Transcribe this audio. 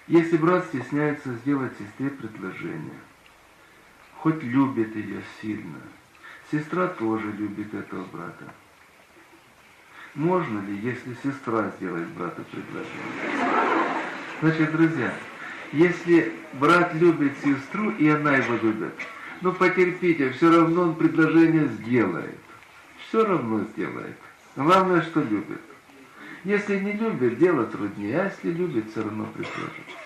Если брат стесняется сделать сестре предложение, хоть любит ее сильно, сестра тоже любит этого брата. Можно ли, если сестра сделает брату предложение? Значит, друзья, если брат любит сестру, и она его любит, ну потерпите, все равно он предложение сделает. Все равно сделает. Главное, что любит. Если не любит, дело труднее, а если любит, все равно предложит.